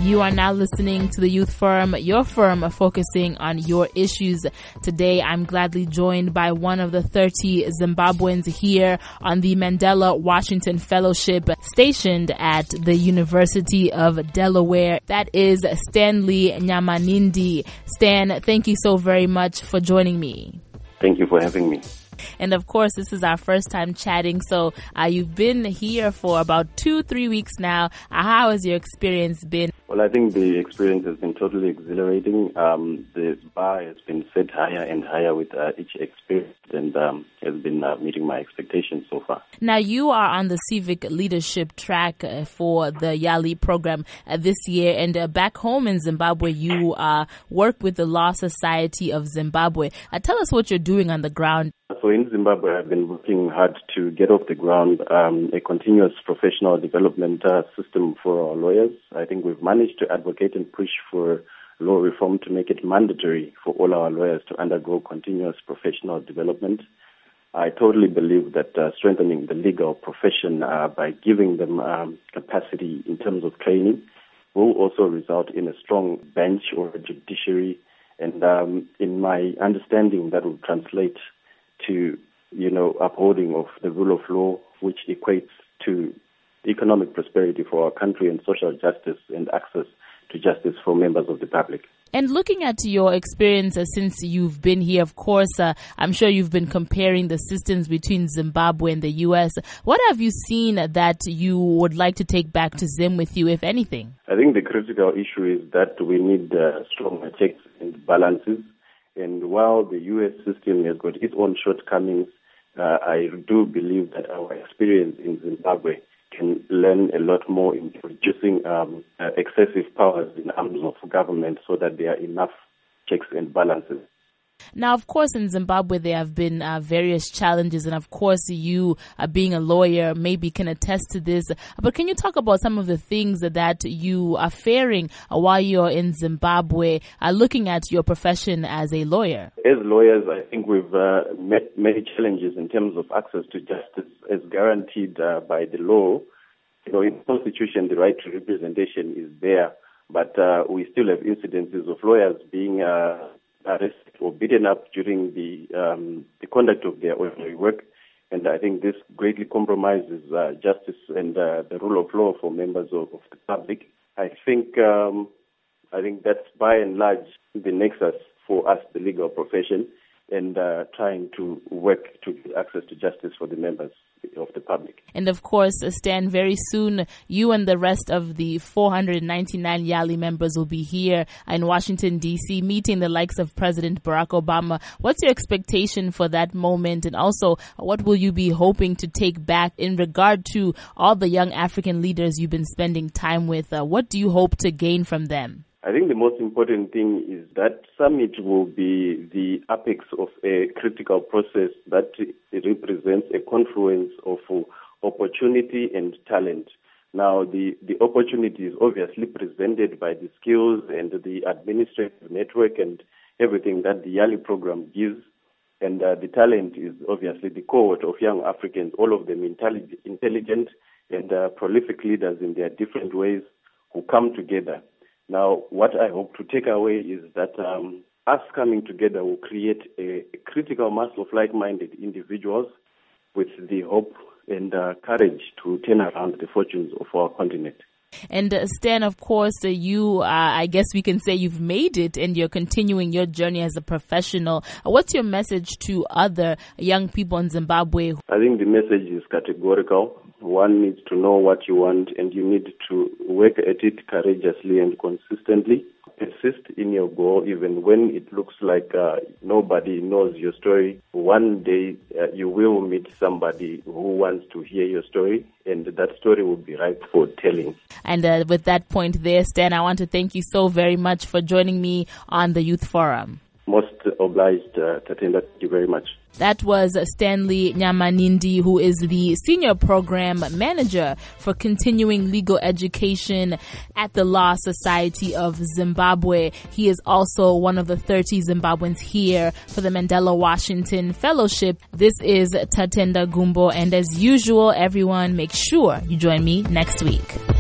You are now listening to the Youth Forum, your forum focusing on your issues. Today, I'm gladly joined by one of the 30 Zimbabweans here on the Mandela Washington Fellowship stationed at the University of Delaware. That is Stanley Nyamanindi. Stan, thank you so very much for joining me. Thank you for having me. And of course, this is our first time chatting. So you've been here for about 2-3 weeks now. How has your experience been? Well, I think the experience has been totally exhilarating. The bar has been set higher and higher with each experience and has been meeting my expectations so far. Now, you are on the civic leadership track for the YALI program this year. And back home in Zimbabwe, you work with the Law Society of Zimbabwe. Tell us what you're doing on the ground. So in Zimbabwe, I've been working hard to get off the ground a continuous professional development system for our lawyers. I think we've managed to advocate and push for law reform to make it mandatory for all our lawyers to undergo continuous professional development. I totally believe that strengthening the legal profession by giving them capacity in terms of training will also result in a strong bench or a judiciary. And in my understanding, that will translate to, upholding of the rule of law, which equates to economic prosperity for our country and social justice and access to justice for members of the public. And looking at your experience since you've been here, of course, I'm sure you've been comparing the systems between Zimbabwe and the U.S. What have you seen that you would like to take back to Zim with you, if anything? I think the critical issue is that we need stronger checks and balances. And while the U.S. system has got its own shortcomings, I do believe that our experience in Zimbabwe can learn a lot more in reducing excessive powers in arms of government so that there are enough checks and balances. Now, of course, in Zimbabwe, there have been various challenges. And of course, you being a lawyer maybe can attest to this. But can you talk about some of the things that you are faring while you're in Zimbabwe, looking at your profession as a lawyer? As lawyers, I think we've met many challenges in terms of access to justice as guaranteed by the law. In the Constitution, the right to representation is there. But we still have incidences of lawyers being arrested or beaten up during the conduct of their ordinary work. And I think this greatly compromises justice and the rule of law for members of the public. I think that's by and large the nexus for us, the legal profession, and trying to work to get access to justice for the members of the public. And of course, Stan, very soon you and the rest of the 499 YALI members will be here in Washington, D.C., meeting the likes of President Barack Obama. What's your expectation for that moment? And also, what will you be hoping to take back in regard to all the young African leaders you've been spending time with? What do you hope to gain from them? I think the most important thing is that summit will be the apex of a critical process that represents a confluence of opportunity and talent. Now, the opportunity is obviously presented by the skills and the administrative network and everything that the YALI program gives. And the talent is obviously the cohort of young Africans, all of them intelligent and prolific leaders in their different ways who come together. Now, what I hope to take away is that us coming together will create a critical mass of like-minded individuals with the hope and courage to turn around the fortunes of our continent. And Stan, of course, you, I guess we can say you've made it and you're continuing your journey as a professional. What's your message to other young people in Zimbabwe? I think the message is categorical. One needs to know what you want and you need to work at it courageously and consistently. Persist in your goal even when it looks like nobody knows your story. One day you will meet somebody who wants to hear your story, and that story will be ripe for telling. And with that point there, Stan, I want to thank you so very much for joining me on the Youth Forum. Most obliged, Tatenda. Thank you very much. That was Stanley Nyamanindi, who is the Senior Program Manager for Continuing Legal Education at the Law Society of Zimbabwe. He is also one of the 30 Zimbabweans here for the Mandela Washington Fellowship. This is Tatenda Gumbo, and as usual, everyone, make sure you join me next week.